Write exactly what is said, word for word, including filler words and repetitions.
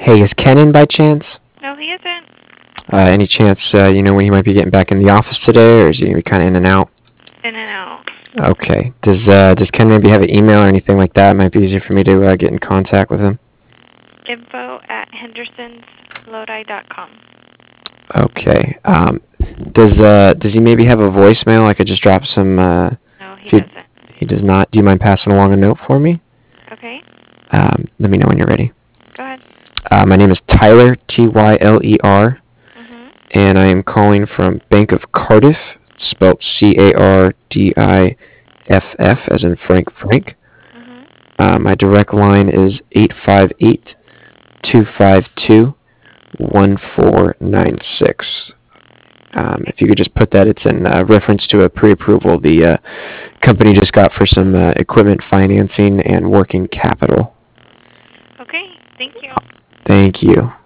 Hey, is Ken in by chance? No, he isn't. Uh, any chance uh, you know when he might be getting back in the office today, or is he gonna be kind of in and out? In and out. Okay. Does uh, does Ken maybe have an email or anything like that? It might be easier for me to uh, get in contact with him. Info at hendersons lodi dot com. Okay. Um, does uh, does he maybe have a voicemail? I could just drop some. Uh, No, he if he, doesn't. he does not. Do you mind passing along a note for me? Okay, Um, let me know when you're ready. go ahead. Uh, my name is Tyler, T Y L E R, Mhm. and I am calling from Bank of Cardiff, spelled C A R D I F F, as in Frank Frank. Mhm. Uh, my direct line is eight five eight, two five two, one four nine six. Um, if you could just put that, it's in uh, reference to a pre-approval the uh, company just got for some uh, equipment financing and working capital. Okay, thank you. Thank you.